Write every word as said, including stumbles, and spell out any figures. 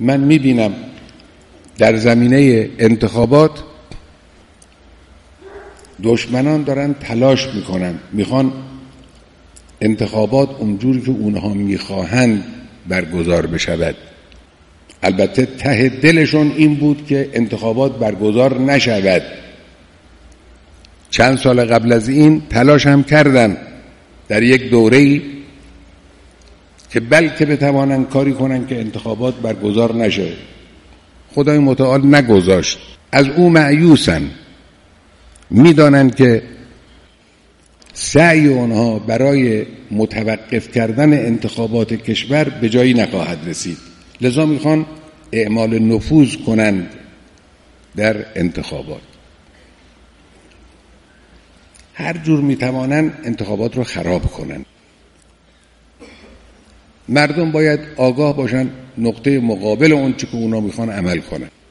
من میبینم در زمینه انتخابات دشمنان دارن تلاش میکنن، میخوان انتخابات اونجوری که اونها میخواهند برگزار بشود. البته ته دلشون این بود که انتخابات برگزار نشود. چند سال قبل از این تلاش هم کردن در یک دوره‌ای که بلکه بتوانند کاری کنن که انتخابات برگزار نشه. خدای متعال نگذاشت. از او مایوسن، میدانن که سعی آنها برای متوقف کردن انتخابات کشور به جایی نخواهد رسید، لذا میخوان اعمال نفوذ کنند در انتخابات. هر جور میتوانند انتخابات رو خراب کنند. مردم باید آگاه باشن نقطه مقابل اون چی که اونا میخوان عمل کنن.